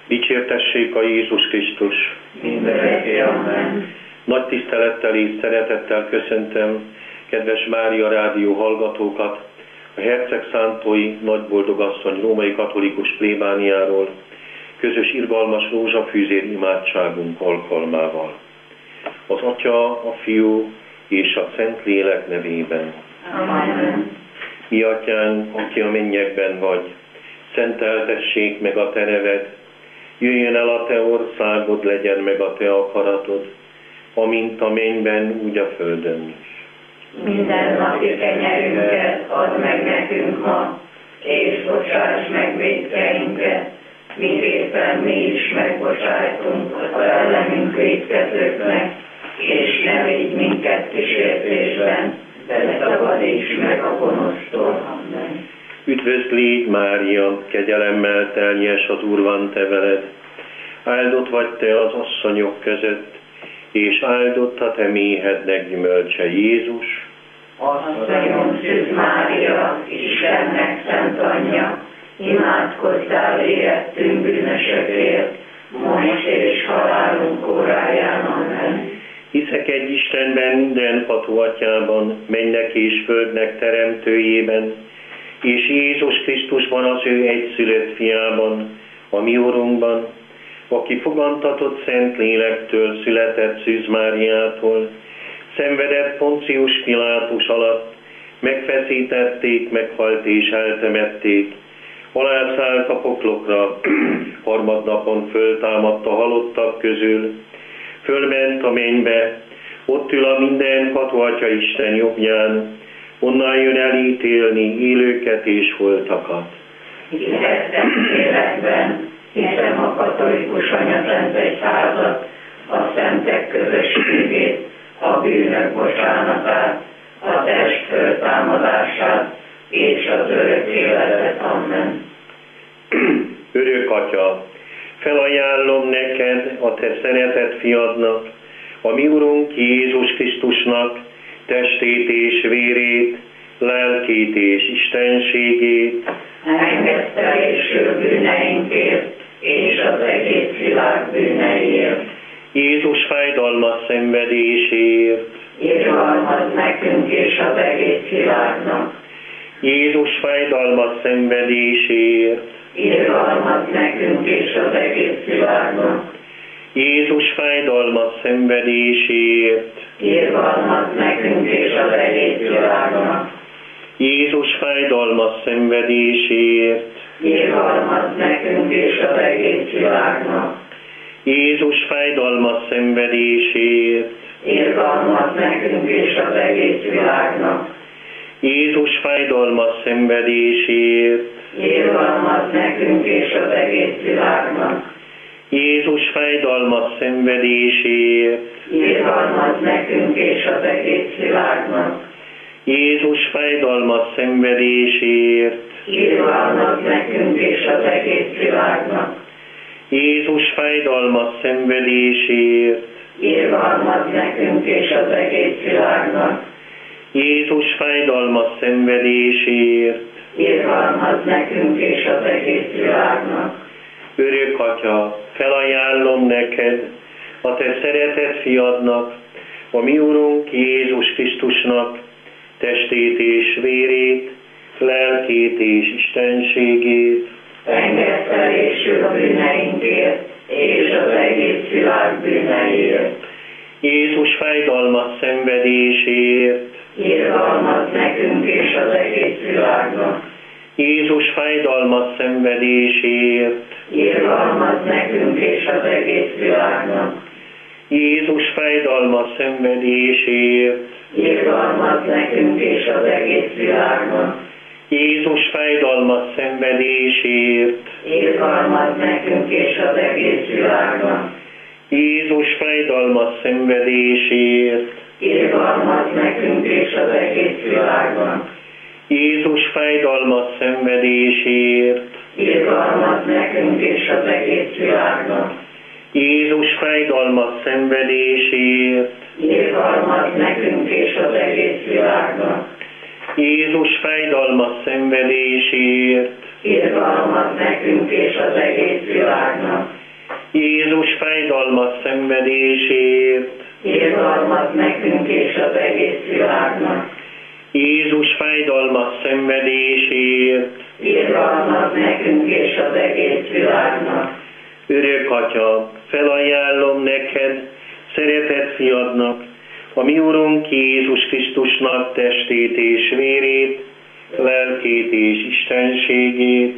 Dicsértessék a Jézus Krisztus! Mindörökké, amen. Nagy tisztelettel és szeretettel köszöntöm kedves Mária Rádió hallgatókat a Hercegszántói Nagyboldogasszony római katolikus plébániáról közös irgalmas rózsafűzér imádságunk alkalmával. Az Atya, a Fiú és a Szentlélek nevében. Amen. Mi Atyánk, aki a mennyekben vagy, szenteltessék meg a te neved, jöjjön el a te országod, legyen meg a te akaratod, amint a mennyben, úgy a földön is. Minden napi kenyerünket add meg nekünk ma, és bocsáss meg vétkeinket, miképpen mi is megbocsájtunk az ellenünk vétkezőknek, és ne védj minket kísértésben, de szabadíts meg a gonosztól. Amen. Üdvözlégy, Mária, kegyelemmel teljes, az Úr van te veled. Áldott vagy te az asszonyok között, és áldott a te méhednek gyümölcse, Jézus. Asszonyom, Szűz Mária, Istennek szent anyja, imádkozzál érettünk bűnösökért, most és halálunk óráján. Amen. Hiszek egy Istenben, mindenható Atyában, mennek és földnek teremtőjében, és Jézus Krisztusban, az ő egyszülött fiában, a mi Urunkban, aki fogantatott Szent Lélektől, született Szűz Máriától, szenvedett Poncius Pilátus alatt, megfeszítették, meghalt és eltemették, alászállt a poklokra, harmadnapon föltámadt a halottak közül, fölment a mennybe, ott ül a mindenható Atya Isten jobbján, onnan jön elítélni élőket és holtakat. Hiszem életben, hiszem a katolikus anyaszentegyházat, a szentek közösségét, a bűnök bocsánatát, a test föltámadását és az örök életet. Amen. Örök Atya, felajánlom neked a te szeretett fiadnak, a mi Urunk Jézus Krisztusnak testét és vérét, lelkét és istenségét, Engesztelésül bűneinkért és az egész világ bűneiért. Jézus fájdalmas szenvedéséért, Irgalmaz nekünk és az egész világnak. Jézus fájdalmas szenvedéséért, Irgalmaz nekünk és az egész világnak. Jézus fájdalmas szenvedéséért, Irgalmaz nekünk és az egész világnak. Jézus fájdalmas szenvedéséért, Irgalmaz nekünk és az egész világnak. Jézus fájdalmas szenvedéséért, Irgalmaz nekünk és az egész világnak. Jézus fájdalmas szenvedéséért, Irgalmaz nekünk és az egész világnak. Jézus fájdalmas szenvedéséért, Irgalmaz nekünk és az egész világnak. Jézus fájdalmas szenvedéséért, Irgalmaz nekünk és az egész világnak. Jézus fájdalmas szenvedéséért, Irgalmaz nekünk és az egész világnak. Jézus fájdalmas szenvedéséért, Irgalmaz nekünk és az egész világnak. Örök Atya, felajánlom neked a te szeretett fiadnak, a mi Urunk Jézus Krisztusnak testét és vérét, lelkét és istenségét, Engesztelésül a bűneinkért és az egész világ bűneiért. Jézus fájdalmas szenvedéséért, Irgalmaz nekünk és az egész világnak. Jézus fájdalmas szenvedéséért, Irgalmaz nekünk és az egész világnak. Jézus fájdalmas szenvedéséért, Irgalmaz nekünk és az egész világnak. Jézus fájdalmas szenvedéséért, Irgalmaz nekünk és az egész világnak. Jézus fájdalmas szenvedéséért, Irgalmaz nekünk és az egész világnak. Jézus fájdalmas szenvedéséért, Irgalmaz nekünk és az egész világnak. Jézus fájdalmas szenvedéséért, Irgalmaz nekünk és az egész világnak. Jézus fájdalmas szenvedéséért, Irgalmaz nekünk és az egész világnak. Jézus fájdalmas szenvedésért, irgalmat nekünk és az egész világnak. Jézus fájdalmas szenvedésért, Irgalmat nekünk és az egész világnak. Örök Atya, felajánlom neked, szeretett fiadnak, a mi Urunk Jézus Krisztusnak testét és vérét, lelkét és istenségét,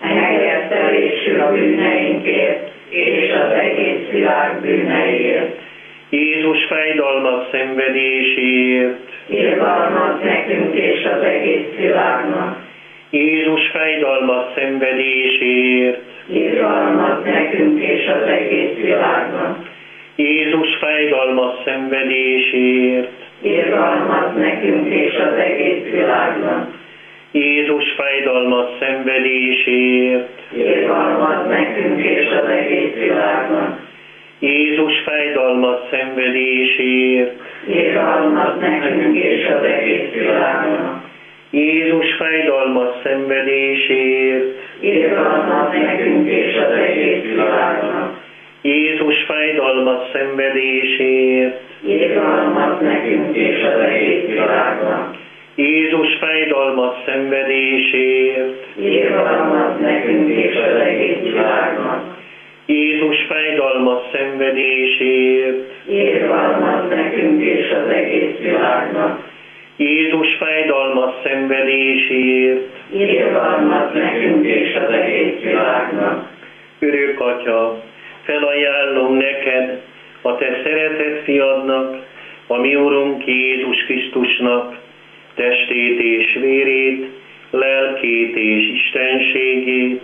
Megesztelésül a bűneinkért és az egész világ bűneiért. Jézus fájdalmas szenvedéséért, Irgalmat nekünk és az egész világnak. Jézus fájdalmas szenvedéséért, Irgalmat nekünk és az egész világnak. Jézus fájdalmas szenvedéséért, Irgalmat nekünk és az egész világnak. Jézus fájdalmas szenvedéséért, Irgalmat nekünk és az egész világnak. Jézus fájdalmas szenvedéséért, Irgalmat nekünk és az egész világnak. Jézus fájdalmas szenvedéséért, Irgalmat nekünk és az egész világnak. Jézus fájdalmas szenvedéséért, Irgalmat nekünk és az egész világnak. Jézus fájdalmas szenvedéséért, Irgalmat nekünk és az egész világnak. Jézus fájdalmas szenvedéséért, Irgalmat nekünk és az egész világnak. Jézus fájdalmas szenvedéséért, Irgalmat nekünk és az egész világnak. Örök Atya, felajánlom neked, a te szeretett fiadnak, a mi Urunk Jézus Krisztusnak testét és vérét, lelkét és istenségét,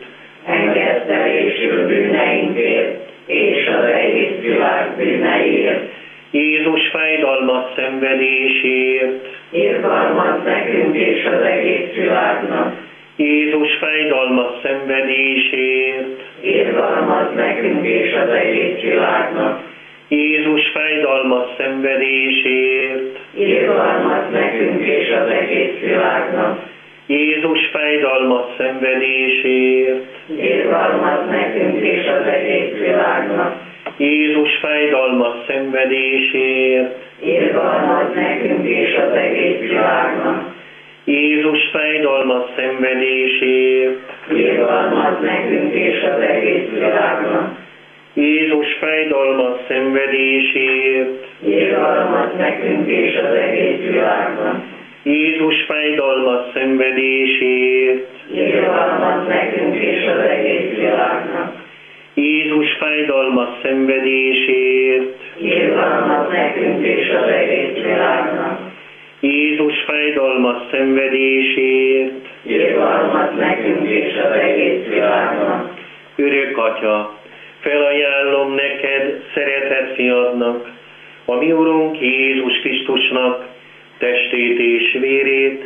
Engesztelésül bűneinkért és az egész világ bűneiért. Jézus fájdalmas szenvedéséért, Irgalmat nekünk és az egész világnak. Jézus fájdalmas szenvedéséért, Irgalmat nekünk és az egész világnak. Jézus fájdalmas szenvedéséért, Irgalmat nekünk és az egész világnak. Jézus fájdalmas szenvedéséért, Irgalmat nekünk és az egész világnak. Jézus fájdalmas szenvedéséért, Irgalmat nekünk és az egész világnak. Jézus fájdalmas szenvedéséért, Irgalmat nekünk és az egész világnak. Jézus fájdalmas szenvedéséért, Irgalmat nekünk és az egész világnak. Jézus fájdalmas szenvedéséért, Irgalmat nekünk és az egész világnak. Jézus fájdalmas szenvedéséért, Irgalmat nekünk és az egész világnak. Jézus fájdalmas szenvedéséért, Irgalmat nekünk és az egész világnak. Örök Atya, felajánlom neked, szeretett fiadnak, a mi Urunk Jézus Krisztusnak testét és vérét,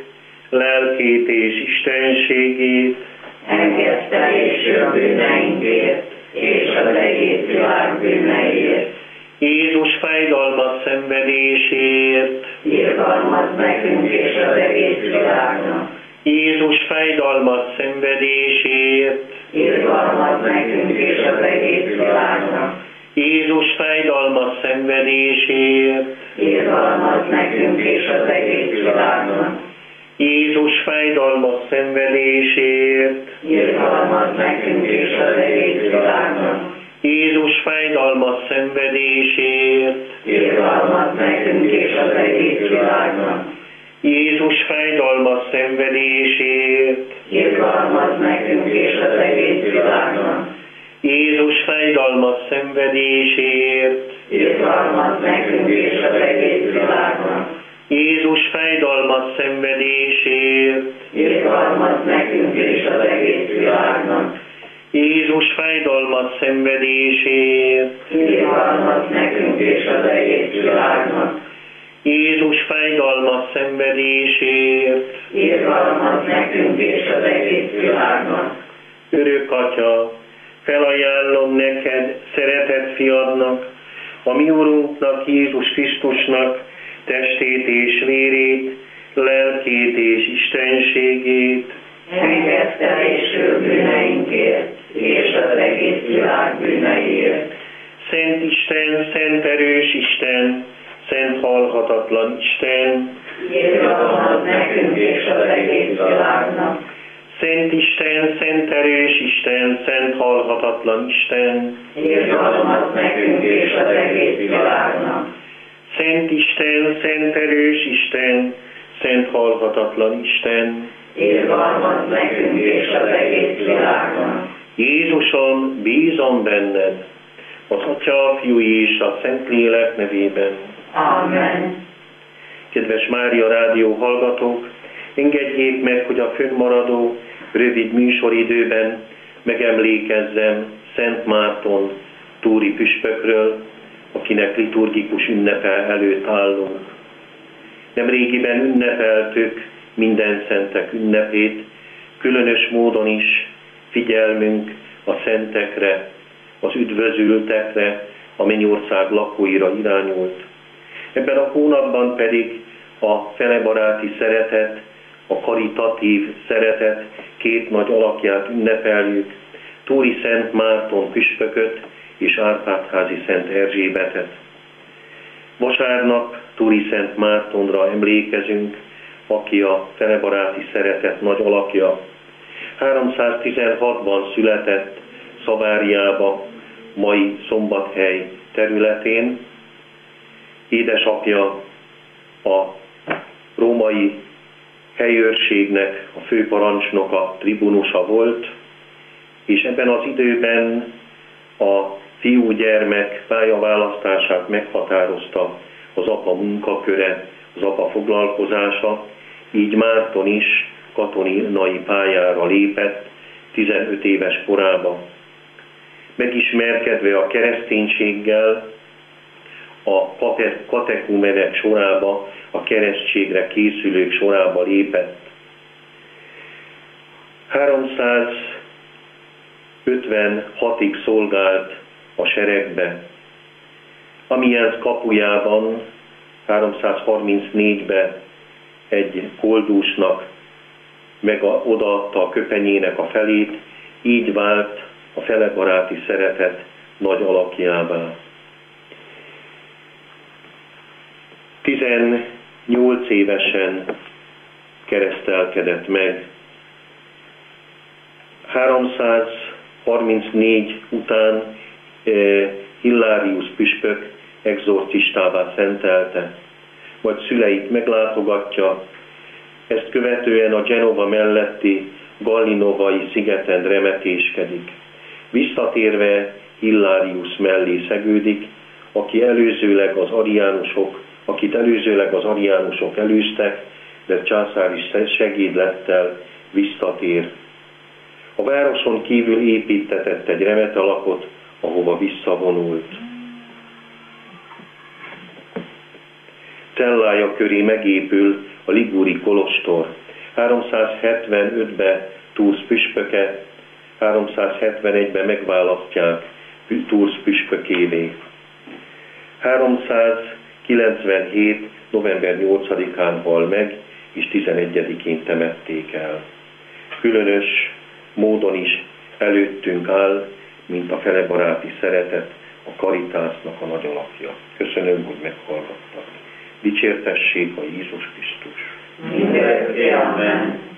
lelkét és istenségét, Engesztelésül a bűneinkért és az egész világ bűneiért. Jézus fájdalmas szenvedéséért, Irgalmat nekünk és az egész világnak. Jézus fájdalmas szenvedéséért, Irgalmat nekünk és az egész világnak. Jézus fájdalmas szenvedéséért, Irgalmat nekünk és az egész világnak. Jézus fájdalmas szenvedéséért, Irgalmat nekünk és az egész világnak. Jézus fájdalmas szenvedéséért, Irgalmat nekünk és az egész világnak. Jézus fájdalmas szenvedéséért, Irgalmat nekünk és az egész világnak. Jézus fájdalmas szenvedéséért, Irgalmat nekünk és az egész világnak. Jézus fájdalmas szenvedéséért, Irgalmat nekünk és az egész világnak. Jézus fájdalmas szenvedéséért, Irgalmat nekünk és az egész világnak. Jézus fájdalmas szenvedéséért, Irgalmat nekünk és az egész világnak. Örök Atya, felajánlom neked, szeretett fiadnak, a mi Urunknak, Jézus Krisztusnak testét és vérét, lelkét és istenségét, Engesztelésül bűneinkért és az egész világ bűneiért. Szent Isten, szent erős Isten, szent halhatatlan Isten, irgalmaz nekünk és az egész világnak. Szent Isten, szent erős Isten, szent halhatatlan Isten, Irgalmaz nekünk és az egész világnak. Szent Isten, szent erős Isten, szent halhatatlan Isten, Irgalmaz nekünk és az egész világnak. Jézusom, bízom benned, az Atya, a Fiú és a Szentlélek nevében. Amen. Kedves Mária Rádió hallgatók, engedjék meg, hogy a fönnmaradó rövid műsoridőben megemlékezzem Szent Márton túri püspökről, akinek liturgikus ünnepe előtt állunk. Nemrégiben ünnepeltük minden szentek ünnepét, különös módon is figyelmünk a szentekre, az üdvözültekre, a mennyország lakóira irányult. Ebben a hónapban pedig a felebaráti szeretet, a karitatív szeretet két nagy alakját ünnepeljük, Túri Szent Márton püspököt és Árpád-házi Szent Erzsébetet. Vasárnap Túri Szent Mártonra emlékezünk, aki a felebaráti szeretet nagy alakja. 316-ban született Szaváriába, mai Szombathely területén. Édesapja a római helyőrségnek a főparancsnoka, tribunusa volt, és ebben az időben a fiúgyermek pályaválasztását meghatározta az apa munkaköre, az apa foglalkozása, így Márton is katonai pályára lépett 15 éves korában. Megismerkedve a kereszténységgel, a katekumenek sorába, a keresztségre készülők sorába lépett. 356-ig szolgált a seregbe. Amiens kapujában 334-ben egy koldusnak odaadta a köpenyének a felét, így vált a felebaráti szeretet nagy alakjává. 18 évesen keresztelkedett meg. 334 után Hillárius püspök exorcistává szentelte, majd szüleit meglátogatja, ezt követően a Genova melletti Gallinovai szigeten remetéskedik. Visszatérve Hillárius mellé szegődik, akit előzőleg az ariánusok elűztek, de császári segédlettel visszatér. A városon kívül építtetett egy remetelapot, ahova visszavonult. Cellája köré megépül a liguri kolostor. 375-ben Tours püspöke, 371-ben megválasztják Tours püspökévé. 397. november 8-án hal meg, és 11-én temették el. Különös módon is előttünk áll, mint a felebaráti szeretet, a karitásnak a nagy alakja. Köszönöm, hogy meghallgattak. Dicsértessék a Jézus Krisztus. Mindörökké, amen.